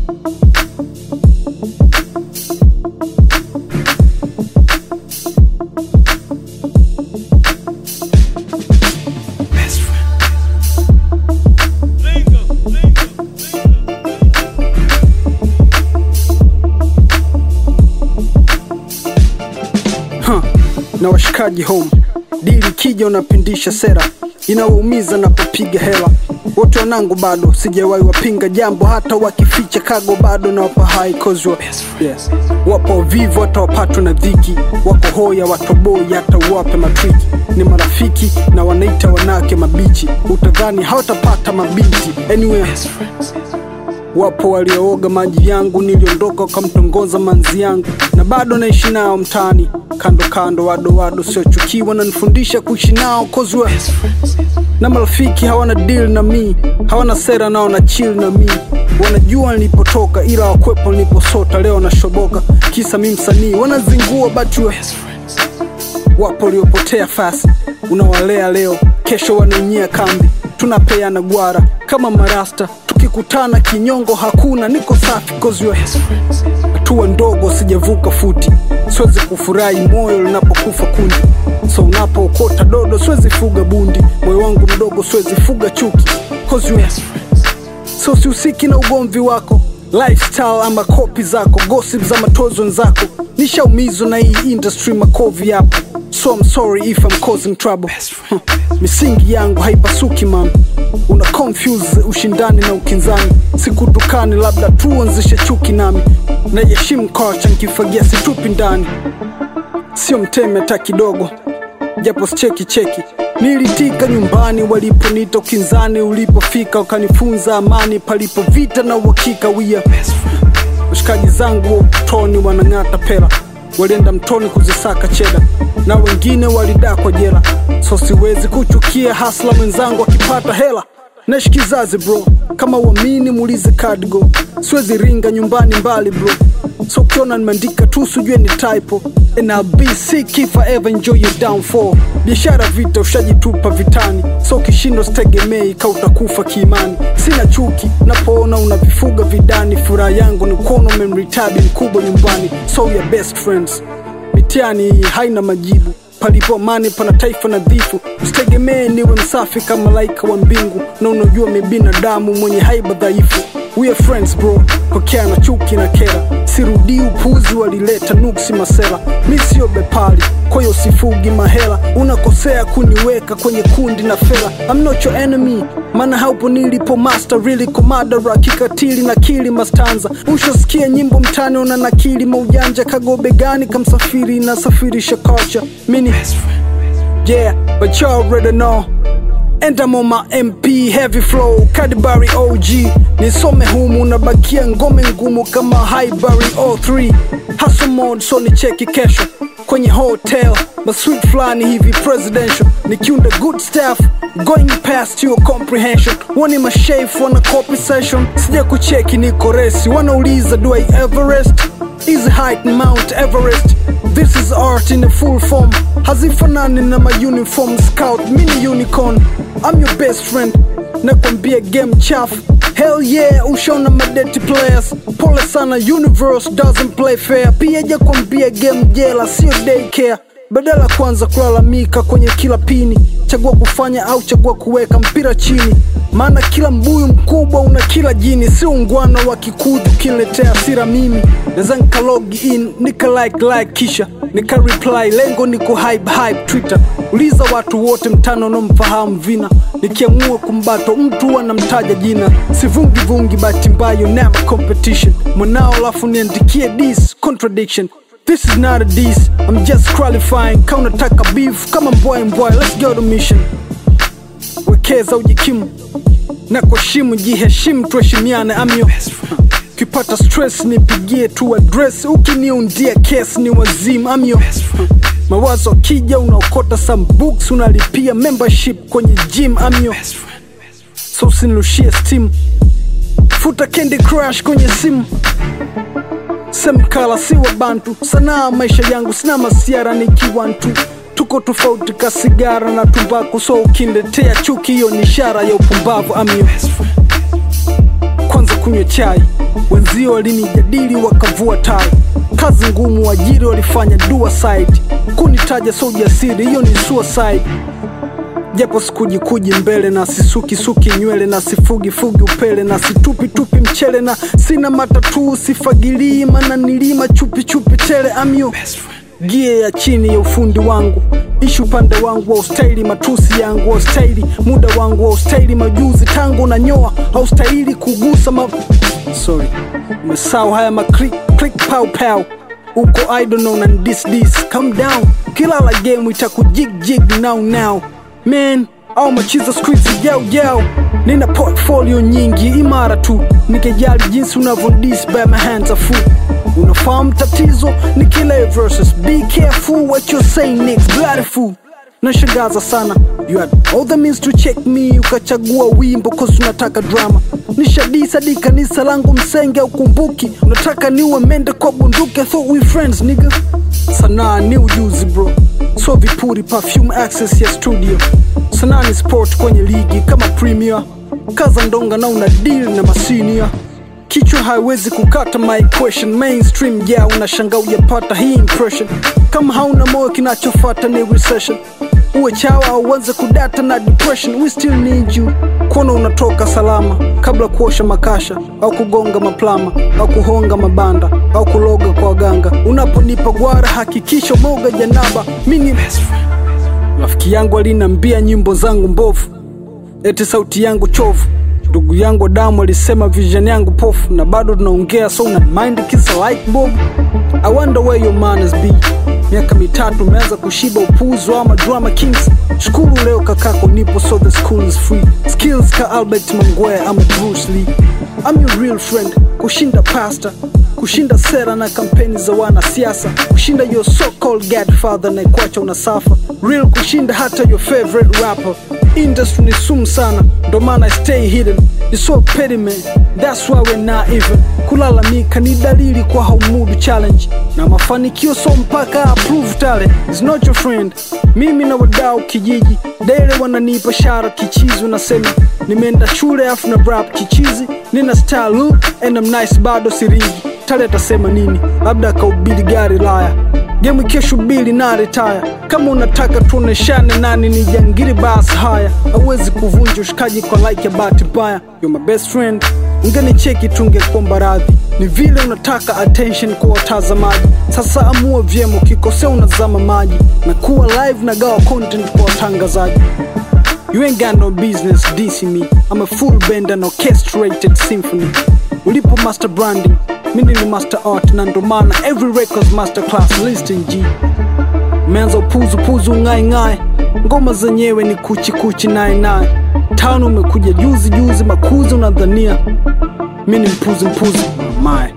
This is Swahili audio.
Na washikaji home, dili kija unapindisha sera, inawaumiza na kupiga hela. Wote wanangu bado sijawahi wapinga jambo, hata wakificha kago bado na wapa high cause yes. Wapo vivo hata wapatwa na dhiki, wako hoya watoboi hata uwape matriki. Ni marafiki na wanaita wanake mabichi, utadhani hawatapata mabinti anyway. Wapo waliooga maji yangu, niliondoka wakamtongoza manzi yangu, na bado naishi nao mtaani kando kando, wado sio chukiwa na nifundisha kuishi nao cause na marafiki hawana deal na mi, hawana sera nao na chill na mi. Wanajua nilipotoka ila wakwepo niliposota, leo na shoboka kisa mimi msanii, wanazingua but wapo waliopotea fast, unawalea leo kesho wanaingia kambi. Tunapeana gwara kama marasta, tukikutana kinyongo hakuna, niko safi cause hatua ndogo sijavuka futi. Siwezi kufurahi moyo linapokufa kundi, so unapookota dodo siwezi fuga bundi. Moyo wangu mdogo siwezi fuga chuki cause so siusiki na ugomvi wako, lifestyle ama kopi zako, gossip za matozo nzako. Nishaumizwa na hii industry makovi yapo, so I'm sorry if I'm causing trouble. Misingi yangu haipasuki man, una confuse ushindani na ukinzani. Sikutukani labda tuanzishe chuki nami, na yeshimu culture nkifagia situpi ndani. Sio mteme hata kidogo, japo cheki. Nilitika nyumbani waliponita ukinzani, ulipofika ukanifunza amani palipo vita na uhakika. Washikaji zangu utoni wanang'ata pera, walienda mtoni kuzisaka cheda, na wengine walidakwa jela. So siwezi kuchukia hasla mwenzangu akipata hela. Naishi kizazi bro, kama uamini muulize Cardigo. Siwezi ringa nyumbani mbali bro, so ukiona nimeandika tu sijue ni typo. And I'll be sick if I ever enjoy your downfall. Biashara vita ushajitupa vitani, so kishindo sitegemei ka utakufa kiimani. Sina chuki napoona unavifuga vidani, furaha yangu ni kuona umemritabi mkubwa nyumbani. So we are best friends, mitiani haina majibu, palipo amani pana taifa nadhifu. Usitegemee niwe msafi kama malaika wa mbingu, na unajua mimi binadamu mwenye haiba dhaifu. We are friends bro, pokea na chuki na kera. Sirudi upuzi walileta nuksi masela, mi sio bepali kwa hiyo sifugi mahela. Unakosea kuniweka kwenye kundi na fela, I'm not your enemy, mana haupo nilipo master really komadara kikatili na kili mastanza. Ushasikia nyimbo mtani una nakili maujanja, kagobe gani kamsafiri na safirisha culture. Mini yeah, but you already know. And I'm on my MP, heavy flow, Cadbury OG. Nisome humu nabakia ngome ngumu kama Highbury O3. Hustle mode so ni cheki kesho kwenye hotel, masweet flani hivi presidential. Nikiunda good stuff, going past your comprehension. Wani mashafe wana copy session, sija kucheki niko resi. Wanauliza do I Everest? Easy height Mount Everest. This is art in a full form, hazifanani na ma uniform scout, mini unicorn. I'm your best friend, nakwambia game chafu. Hell yeah, ushaona madeti players. Pole sana, universe doesn't play fair. Pia jakwambia game jela, sio daycare. Badala kwanza kulalamika kwenye kila pini, chagua kufanya au chagua kuweka mpira chini. Maana kila mbuyu mkubwa una kila jini, si ungwana wa kikudu kiletea sira mimi. Neza nika log in, nika like kisha nika reply, lengo niko hype Twitter. Uliza watu wote mtano no mfahamu vina, nikiamua kumbato mtu anamtaja jina. Sivungi bahati mbaya, never competition. Mwanao lafu niandikie this contradiction. This is not a diss, I'm just qualifying. Kaunataka beef, kama boy, let's go to mission. Wekeza ujikimu na kuheshimu, jiheshimu, tuheshimiane. I'm your kipata stress nipigie tu address, ukiniundia case ni wazimu. I'm your mawazo kija unaokota some books, unalipia membership kwenye gym. I'm your so usinirushie steam, futa Candy Crush kwenye simu. Semkala si wa bantu, sanaa maisha yangu sina masiara nikiwantu. Tuko tofauti ka sigara na tumbaku, so ukiletea chuki hiyo ni ishara ya upumbavu. I'm your kwanza kunywa kunywa chai. Wenzio walinijadili wakavua tai. Kazi ngumu wajiri walifanya dua side. Kunitaja so ujasiri, hiyo ni suicide. Japo sikujikuji mbele na sisuki nywele na sifugi upele na situpi mchele na sina matatu sifagilii mana nilima chupi tele. I'm your best friend. Gie ya chini ya ufundi wangu, ishu pande wangu wa ustaili, matusi yangu wa ustaili, muda wangu wa ustaili, majuzi tangu na nyoa haustahili kugusa sorry, umesau haya click pow uko I don't know na this calm down, kila la game itakujig now man, au machiza squeeze yao nina portfolio nyingi imara tu, nikijali jinsi unavondis by my hands are full. Unafahamu tatizo ni kila verses, be careful what you're saying next, bloody fool. Nashangaza sana, you had all the means to check me, ukachagua wimbo cause unataka drama. Nishadisa di kanisa langu msenge ukumbuki, unataka niwe mende kwa bunduki. I thought we friends nigga. Sanaa ni ujuzi bro, so vipuri perfume access ya studio. Sanaa ni sport kwenye ligi kama premier, kaza ndonga na una deal na masenior. Kichwa haiwezi kukata my question, mainstream yeah, unashanga ujapata hii impression. Kama hauna moyo kinachofuata ni recession. Uwe chawa au uanze kudata na depression, we still need you. Kuona unatoka salama kabla kuosha makasha au kugonga maplama au kuhonga mabanda au kuloga kwa ganga. Unaponipa gwara hakikisha moga janaba, mimi best friend. Rafiki yangu alinambia nyimbo zangu mbovu, eti sauti yangu chovu. Ndugu yangu damu alisema vision yangu pofu, na bado tunaongea so una mind kisa like bob. I wonder where your manners be. Miaka mitatu umeanza kushiba upuzi ama drama kings. Shukuru leo kakako nipo so the school is free. Skills ka Albert Mangwea ama Bruce Lee. I'm your real friend, kushinda pastor, kushinda sera na kampeni za wana siasa, kushinda your so-called godfather na ikuacha unasafa. Real kushinda hata your favorite rapper. Industry ni sumu sana, ndo maana I stay hidden. It's so petty man, that's why we're not even. Kulalamika ni dalili kwa haumudu challenge, na mafanikio so mpaka approve talent. It's not your friend. Mimi na wadau kijiji dele wananipa shara kichizi, unasema nimeenda shule afu na rap kichizi. Nina style look and I'm nice bado siringi. Tale atasema nini? Labda akaubili gari laya. Game kesho bili na retire. Kama unataka tuoneshane nani ni jangiri basi haya. Hawezi kuvunja ushikaji kwa like ya bahati mbaya. You're my best friend, ungenicheki tungekuomba radhi. Ni vile unataka attention kwa watazamaji. Sasa amua vyema, ukikosea unazama maji. Na kuwa live na gawa content kwa watangazaji. You ain't got no business dissing me. I'm a full band and orchestrated symphony. Ulipo master branding, mimi ni master art, na ndo maana every records masterclass listing G. Umeanza upuzu ngai ngoma zenyewe ni kuchi nae. Tano umekuja juzi makuzi unadhania mimi ni mpuzi mae.